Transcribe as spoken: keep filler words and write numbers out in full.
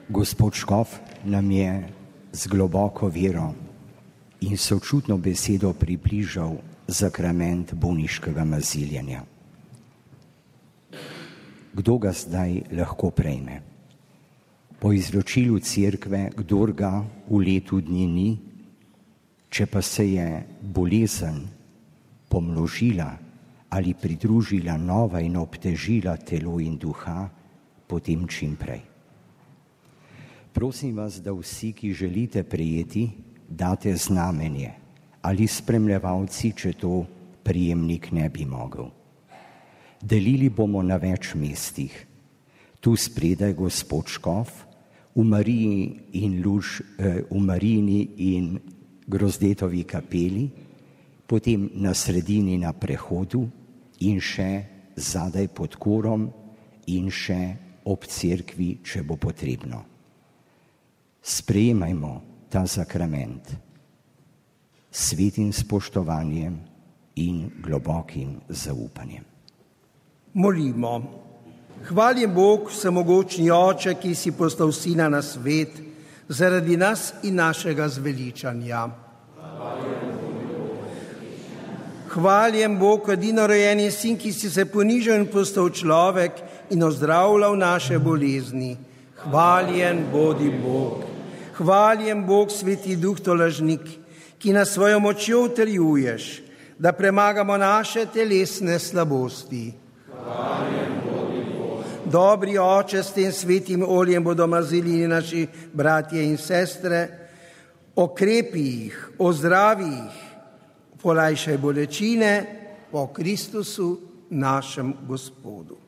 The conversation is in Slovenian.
Gospod Škof nam je z globoko vero in sočutno besedo približal sakrament bolniškega maziljenja. Kdo ga zdaj lahko prejme? Po izročilu cerkve, kdor ga v letu dni ni, če pa se je bolezen pomnožila ali pridružila nova in obtežila telo in duha, potem čim prej. Prosim vas, da vsi, ki želite prejeti, date znamenje ali spremljevalci, če to prijemnik ne bi mogel. Delili bomo na več mestih. Tu spredaj gospod Škof, v Mariji in Luž, eh, v Marijini in Grozdetovi kapeli, potem na sredini na prehodu in še zadaj pod korom in še ob cerkvi, če bo potrebno. Sprejemajmo ta sakrament s svetim spoštovanjem in globokim zaupanjem. Molimo. Hvaljen Bog, vsemogočni Oče, ki si poslal Sina na svet zaradi nas in našega zveličanja. Hvaljen Bog, edinorojenji Sin, ki si se ponižal in postal človek in ozdravljal naše bolezni. Hvaljen bodi Bog. Hvaljen Bog, Sveti Duh tolažnik, ki nas svojo močjo utrjuješ, da premagamo naše telesne slabosti. Hvaljen bodi Bog. Dobri Oče, s tem svetim oljem bodo mazili naši bratje in sestre, okrepi jih, ozdravi jih, polajšaj bolečine po Kristusu, našem Gospodu.